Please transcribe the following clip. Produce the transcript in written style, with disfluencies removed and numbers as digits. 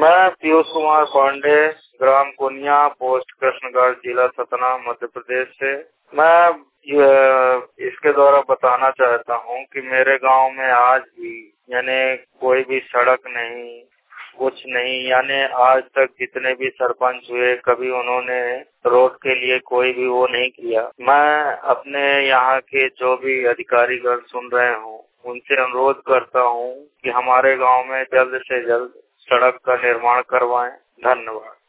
मैं पीयूष कुमार पांडे, ग्राम कुनिया, पोस्ट कृष्णगढ़, जिला सतना, मध्य प्रदेश से। मैं इसके द्वारा बताना चाहता हूँ कि मेरे गांव में आज भी यानी कोई भी सड़क नहीं, कुछ नहीं, यानी आज तक जितने भी सरपंच हुए कभी उन्होंने रोड के लिए कोई भी वो नहीं किया। मैं अपने यहाँ के जो भी अधिकारीगण सुन रहे हों उनसे अनुरोध करता हूँ कि हमारे गांव में जल्द से जल्द सड़क का निर्माण करवाएं। धन्यवाद।